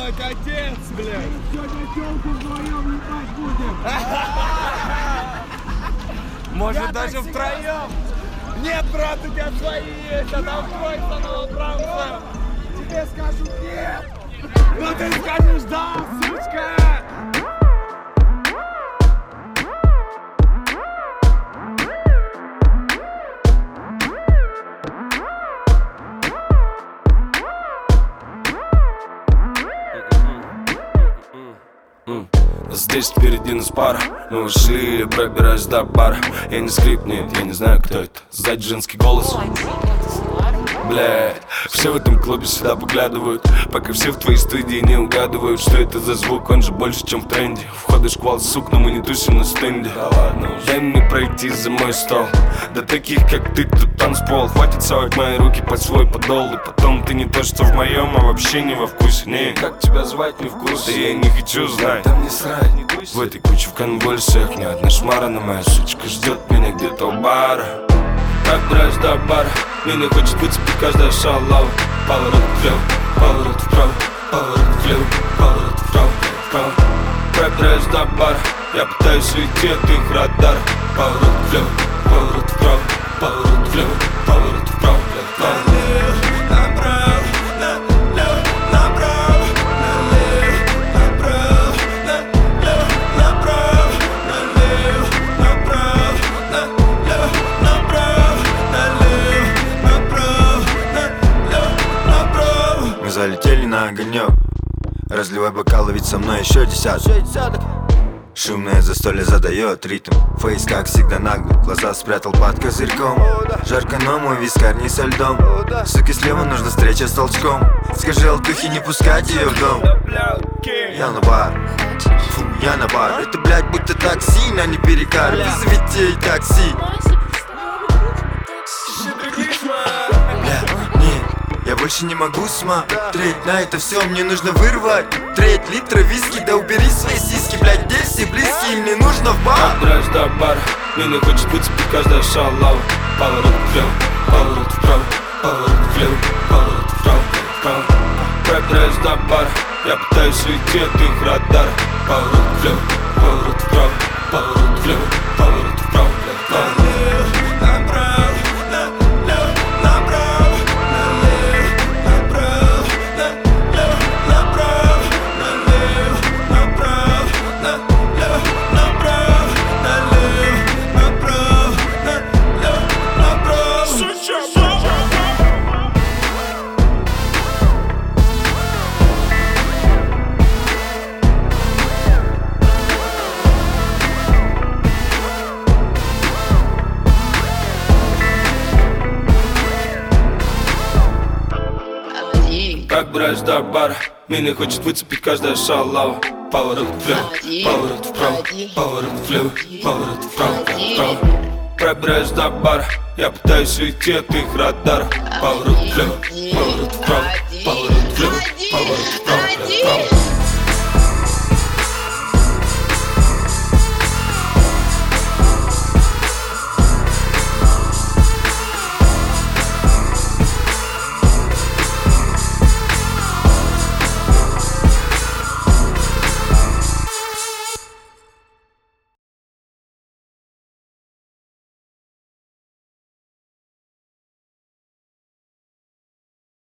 делать, отец, блядь? Сегодня тёлку вдвоем ебать будем. Может, даже втроем? Нет, брат, у тебя свои есть, а там твой за новобранца. Тебе скажу нет. Ну ты скажешь да, сучка! Здесь впереди нас пара. Мы ушли, пробираюсь до бара. Я не скрип, нет, я не знаю, кто это. Сзади женский голос. Блядь, все в этом клубе сюда поглядывают, пока все в твоей студии не угадывают, что это за звук, он же больше, чем в тренде. Входы шквал, сук, но мы не тусим на стенде. Да ладно, дай мне пройти за мой стол. Да таких, как ты, тут танцпол. Хватит совать мои руки под свой подол. И потом ты не то, что в моем, а вообще не во вкусе. Не, как тебя звать, не в курсе. Да я не хочу знать, там не срать. В этой куче в конвульсиях ни одна шмара, но моя сучка ждет меня где-то у бара. Пробираюсь до бара, меня хочет выцепить каждая шалава. Поворот влево, поворот вправо, поворот влево, поворот вправо, вправо. Пробираюсь до бара, я пытаюсь уйти от их радара. Поворот влево, поворот вправо, поворот влево, поворот вправо, вправо. Залетели на огонек. Разливай бокалы, ведь со мной еще десяток. Шумное застолье задает ритм. Фейс, как всегда, наглый. Глаза спрятал под козырьком. Жарко, но мой вискарь не со льдом. Суки, слева нужна встреча с толчком. Скажи алтухе не пускать ее в дом. Я на бар, фу, я на бар. Это, блядь, будто такси, на не перекар. Вызовите ей такси. Я больше не могу смотреть на это все, мне нужно вырвать треть литра виски, да убери свои сиськи, блядь, здесь все близкие, мне нужно в бар. Пробираюсь до бара, меня хочет выцепить каждая шалава. Поворот влево, поворот вправо, поворот влево, поворот вправо, вправо. Пробираюсь до бара, я пытаюсь уйти от их радара. Поворот влево, поворот вправо, поворот влево, поворот вправо, вправо. Пробираюсь до бара, меня хочет выцепить каждая шалава. Поворот влево, поворот вправо, поворот влево, поворот вправо, вправо. Пробираюсь до бара, я пытаюсь уйти от их радара. Поворот влево, поворот вправо, поворот влево, поворот вправо, вправо.